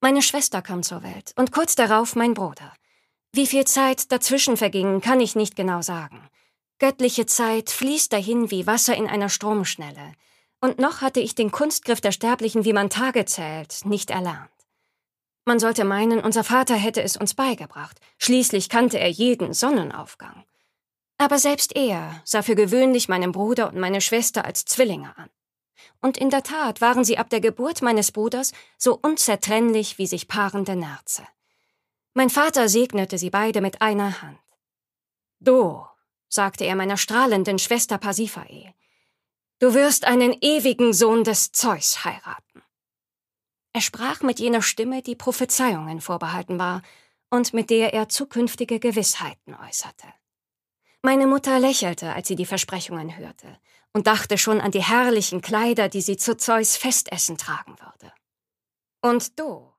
Meine Schwester kam zur Welt und kurz darauf mein Bruder. Wie viel Zeit dazwischen verging, kann ich nicht genau sagen. Göttliche Zeit fließt dahin wie Wasser in einer Stromschnelle. Und noch hatte ich den Kunstgriff der Sterblichen, wie man Tage zählt, nicht erlernt. Man sollte meinen, unser Vater hätte es uns beigebracht. Schließlich kannte er jeden Sonnenaufgang. Aber selbst er sah für gewöhnlich meinen Bruder und meine Schwester als Zwillinge an. Und in der Tat waren sie ab der Geburt meines Bruders so unzertrennlich wie sich paarende Nerze. Mein Vater segnete sie beide mit einer Hand. »Du«, sagte er meiner strahlenden Schwester Pasiphae, »du wirst einen ewigen Sohn des Zeus heiraten.« Er sprach mit jener Stimme, die Prophezeiungen vorbehalten war und mit der er zukünftige Gewissheiten äußerte. Meine Mutter lächelte, als sie die Versprechungen hörte und dachte schon an die herrlichen Kleider, die sie zu Zeus Festessen tragen würde. »Und du«,